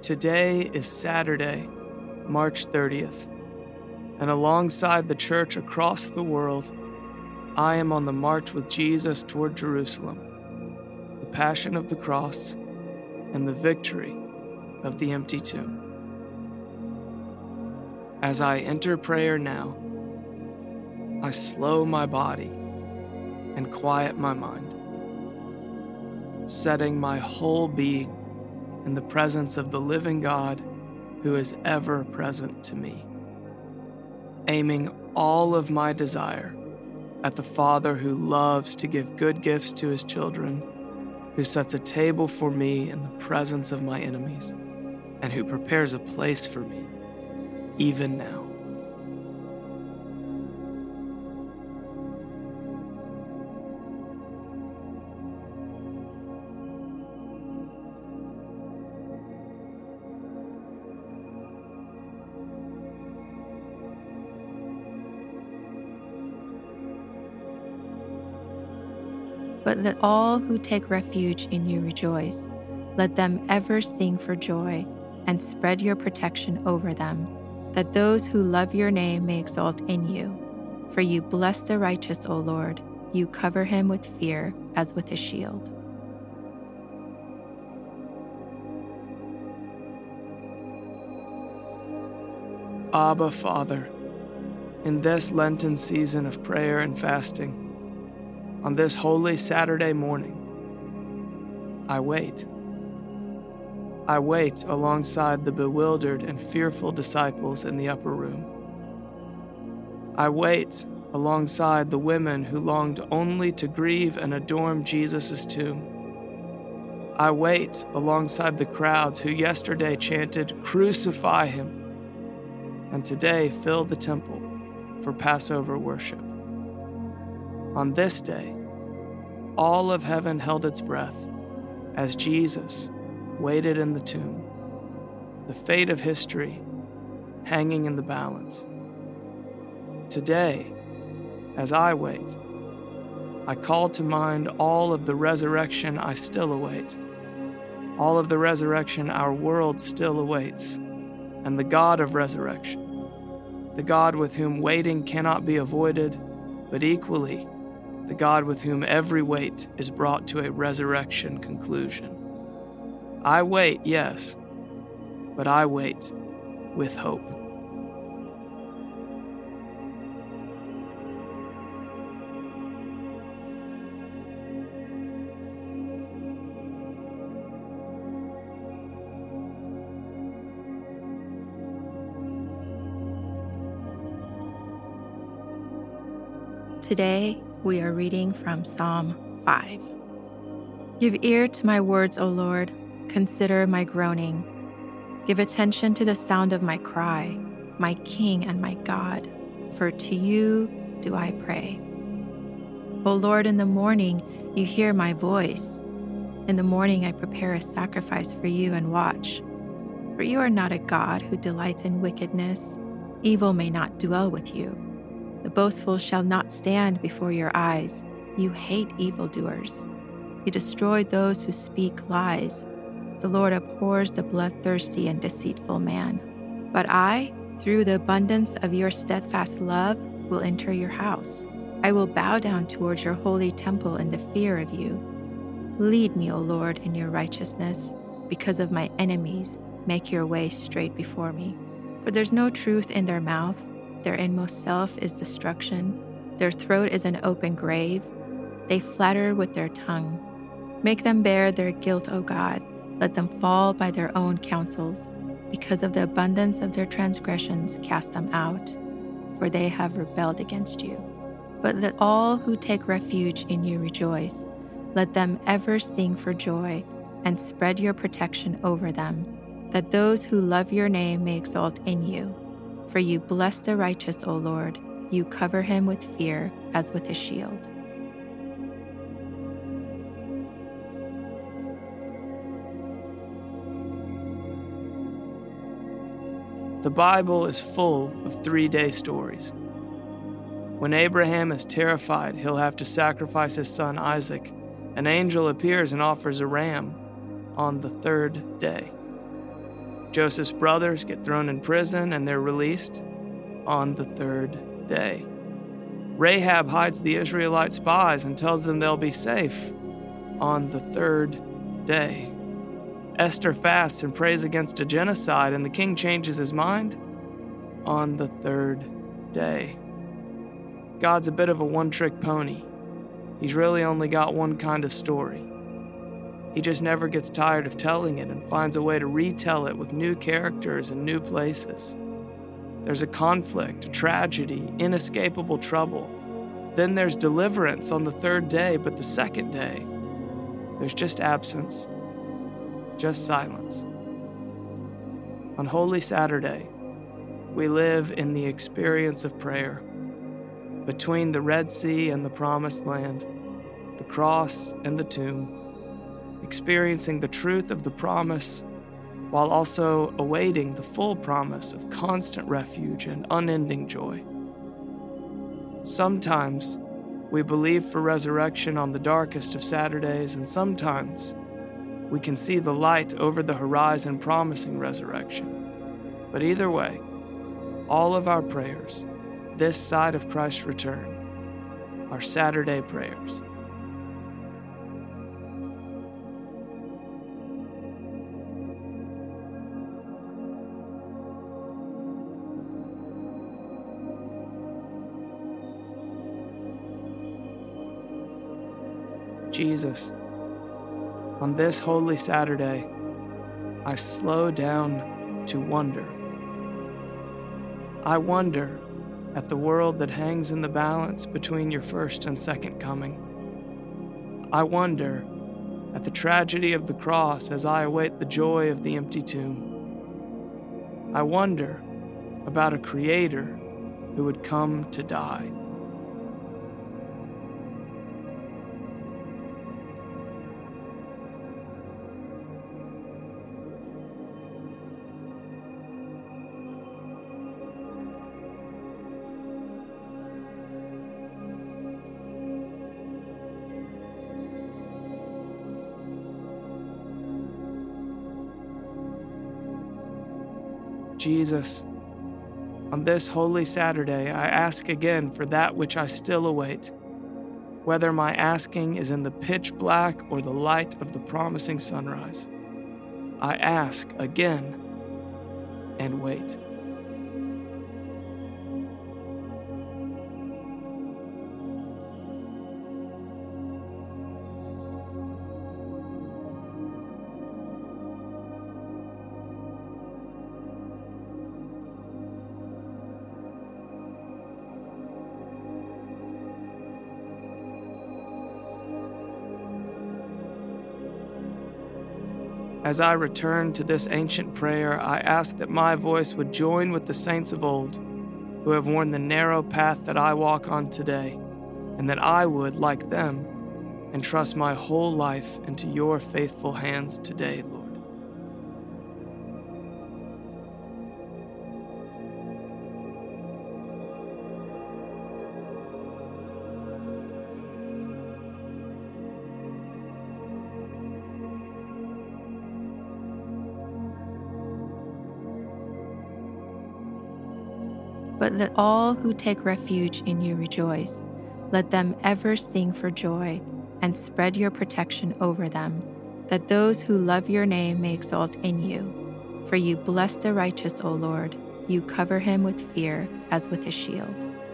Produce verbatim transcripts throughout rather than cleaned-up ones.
Today is Saturday, March thirtieth, and alongside the church across the world, I am on the march with Jesus toward Jerusalem, the passion of the cross, and the victory of the empty tomb. As I enter prayer now, I slow my body and quiet my mind, setting my whole being in the presence of the living God who is ever present to me, aiming all of my desire at the Father who loves to give good gifts to his children, who sets a table for me in the presence of my enemies, and who prepares a place for me, even now. But let all who take refuge in you rejoice. Let them ever sing for joy, and spread your protection over them, that those who love your name may exalt in you. For you bless the righteous, O Lord. You cover him with fear as with a shield. Abba, Father, in this Lenten season of prayer and fasting, on this holy Saturday morning, I wait. I wait alongside the bewildered and fearful disciples in the upper room. I wait alongside the women who longed only to grieve and adorn Jesus' tomb. I wait alongside the crowds who yesterday chanted, "Crucify him," and today fill the temple for Passover worship. On this day, all of heaven held its breath as Jesus waited in the tomb, the fate of history hanging in the balance. Today, as I wait, I call to mind all of the resurrection I still await, all of the resurrection our world still awaits, and the God of resurrection, the God with whom waiting cannot be avoided, but equally the God with whom every wait is brought to a resurrection conclusion. I wait, yes, but I wait with hope. Today, we are reading from Psalm five. Give ear to my words, O Lord. Consider my groaning. Give attention to the sound of my cry, my King and my God, for to you do I pray. O Lord, in the morning you hear my voice. In the morning I prepare a sacrifice for you and watch. For you are not a God who delights in wickedness. Evil may not dwell with you. The boastful shall not stand before your eyes. You hate evildoers. You destroy those who speak lies. The Lord abhors the bloodthirsty and deceitful man. But I, through the abundance of your steadfast love, will enter your house. I will bow down towards your holy temple in the fear of you. Lead me, O Lord, in your righteousness. Because of my enemies, make your way straight before me. For there's no truth in their mouth. Their inmost self is destruction. Their throat is an open grave. They flatter with their tongue. Make them bear their guilt, O God. Let them fall by their own counsels. Because of the abundance of their transgressions, cast them out, for they have rebelled against you. But let all who take refuge in you rejoice. Let them ever sing for joy, and spread your protection over them, that those who love your name may exalt in you. For you bless the righteous, O Lord. You cover him with fear as with a shield. The Bible is full of three-day stories. When Abraham is terrified he'll have to sacrifice his son Isaac, an angel appears and offers a ram on the third day. Joseph's brothers get thrown in prison and they're released on the third day. Rahab hides the Israelite spies and tells them they'll be safe on the third day. Esther fasts and prays against a genocide, and the king changes his mind on the third day. God's a bit of a one-trick pony. He's really only got one kind of story. He just never gets tired of telling it and finds a way to retell it with new characters and new places. There's a conflict, a tragedy, inescapable trouble. Then there's deliverance on the third day, but the second day, there's just absence, just silence. On Holy Saturday, we live in the experience of prayer. Between the Red Sea and the Promised Land, the cross and the tomb, experiencing the truth of the promise while also awaiting the full promise of constant refuge and unending joy. Sometimes we believe for resurrection on the darkest of Saturdays, and sometimes we can see the light over the horizon promising resurrection. But either way, all of our prayers this side of Christ's return are Saturday prayers. Jesus, on this Holy Saturday, I slow down to wonder. I wonder at the world that hangs in the balance between your first and second coming. I wonder at the tragedy of the cross as I await the joy of the empty tomb. I wonder about a Creator who would come to die. Jesus, on this Holy Saturday, I ask again for that which I still await, whether my asking is in the pitch black or the light of the promising sunrise. I ask again and wait. As I return to this ancient prayer, I ask that my voice would join with the saints of old who have worn the narrow path that I walk on today, and that I would, like them, entrust my whole life into your faithful hands today, Lord. But let all who take refuge in you rejoice. Let them ever sing for joy, and spread your protection over them, that those who love your name may exalt in you. For you bless the righteous, O Lord. You cover him with fear as with a shield.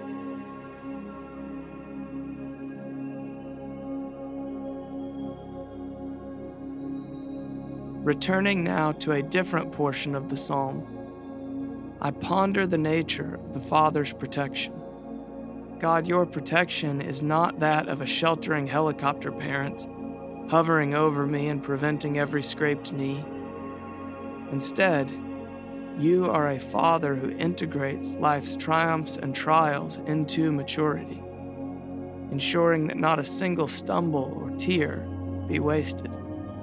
Returning now to a different portion of the psalm, I ponder the nature of the Father's protection. God, your protection is not that of a sheltering helicopter parent, hovering over me and preventing every scraped knee. Instead, you are a Father who integrates life's triumphs and trials into maturity, ensuring that not a single stumble or tear be wasted.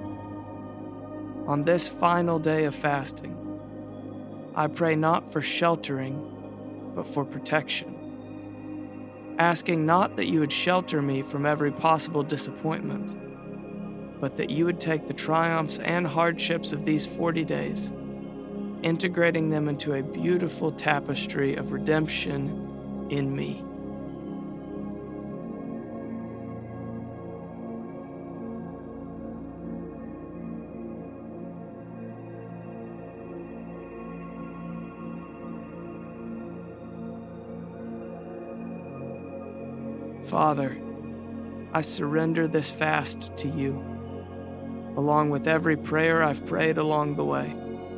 On this final day of fasting, I pray not for sheltering, but for protection, asking not that you would shelter me from every possible disappointment, but that you would take the triumphs and hardships of these forty days integrating them into a beautiful tapestry of redemption in me. Father, I surrender this fast to you, along with every prayer I've prayed along the way.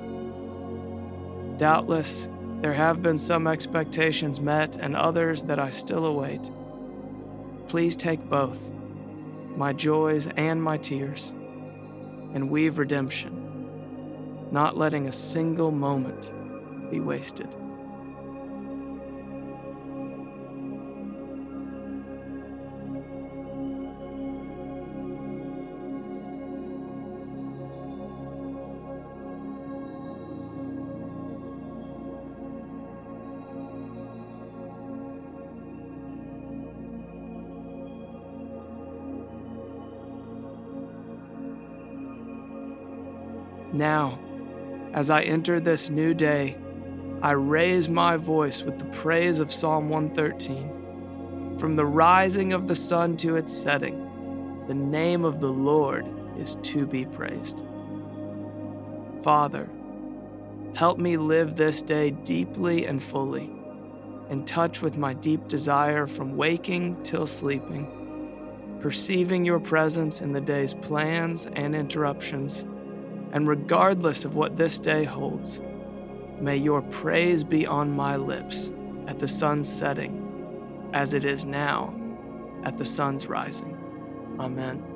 Doubtless, there have been some expectations met and others that I still await. Please take both, my joys and my tears, and weave redemption, not letting a single moment be wasted. Now, as I enter this new day, I raise my voice with the praise of Psalm one thirteen. From the rising of the sun to its setting, the name of the Lord is to be praised. Father, help me live this day deeply and fully, in touch with my deep desire from waking till sleeping, perceiving your presence in the day's plans and interruptions, and regardless of what this day holds, may your praise be on my lips at the sun's setting, as it is now at the sun's rising. Amen.